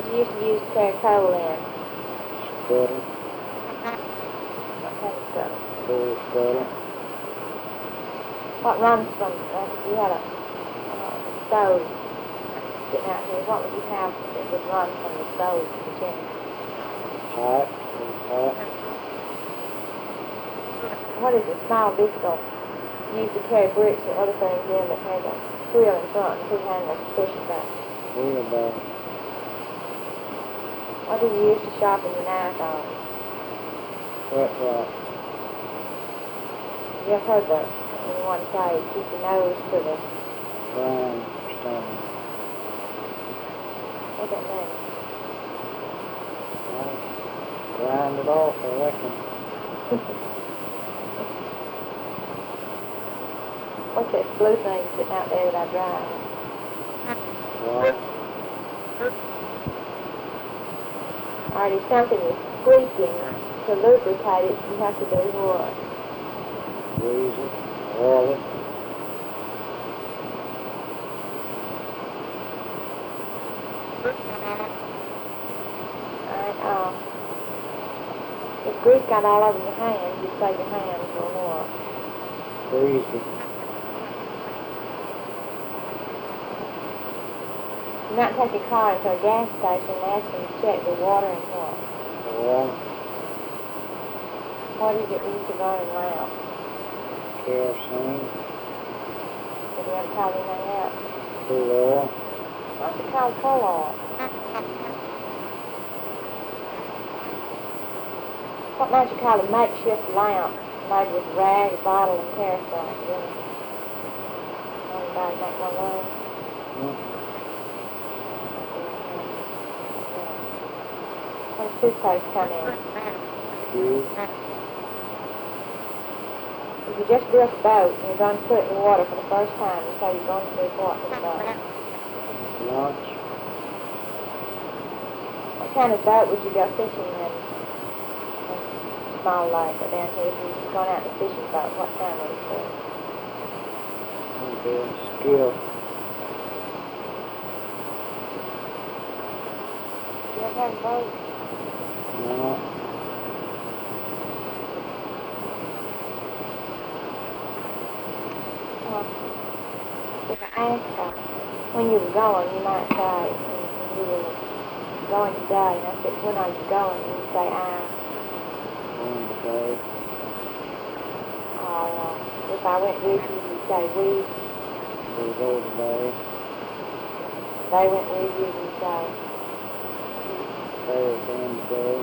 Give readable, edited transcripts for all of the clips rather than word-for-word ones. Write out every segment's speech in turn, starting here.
You used to use to carry coal in. Scuttle, What kind of stuff? coal scuttle. What runs from, if you had a stove sitting out here, what would you have that would run from the stove to the chimney? Pipe, little pipe. What is a small vehicle used to carry bricks or other things in that has a wheel in front and two handles to push it back? Wheelbarrow. What do you use to sharpen your knife on? Wet rock. You ever heard the anyone say, keep your nose to the, Grindstone. what does that mean? Grind it off, I reckon. What's that blue thing sitting out there that I drive? Well, Alright, if something is squeaking, to lubricate it, you have to do what? grease it, oil it. Alright, if grease got all over your hands, you say your hands will what? Grease it. You might take your car into a gas station and ask them to check the water and what? Oil, What is it used to burn in lamp? kerosene, Did you ever call anything else? full oil. What's it called full oil? What might you call a makeshift lamp made with rag, bottle, and kerosene? Really? Anybody make one of those? What does toothpaste come in? Tube, If you just built a boat and you're going to put it in the water for the first time, you say you're going to do what with the boat? launch, What kind of boat would you go fishing in? Small lake, but down here, if you were going out in a fishing boat, what kind would it be? and then skill. You ever have a boat? No, Well, if I asked her when you were going, you might say, when you were going today, and I said, when are you going? And you say, on the day, or if I went with you, you'd say, we. we go today, They went with you, you'd say, they were going today.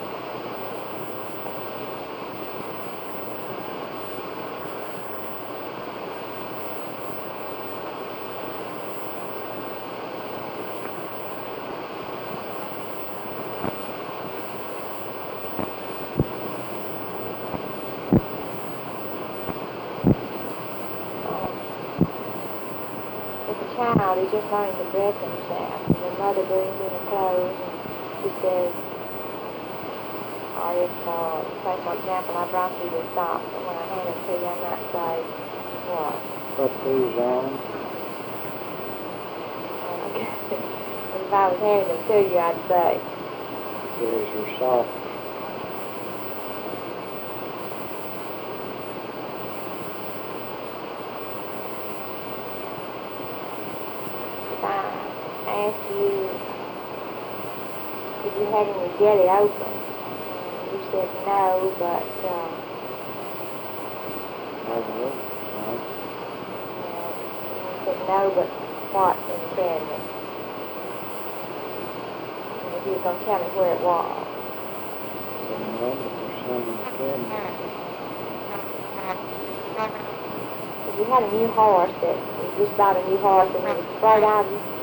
if a child is just learning to dress himself, and the mother brings in the clothes, and she says, or if, say for example, I brought you your socks, and when I hand them to you, I might say, what? Put these on, Okay. And if I was handing them to you, I'd say, here's your sock. if I asked you if you had any jelly open, and you said no, but, I will, you said no, but what's in the cabinet? And if you were going to tell me where it was. If you had a new horse that you just bought a new horse and it was sprayed out,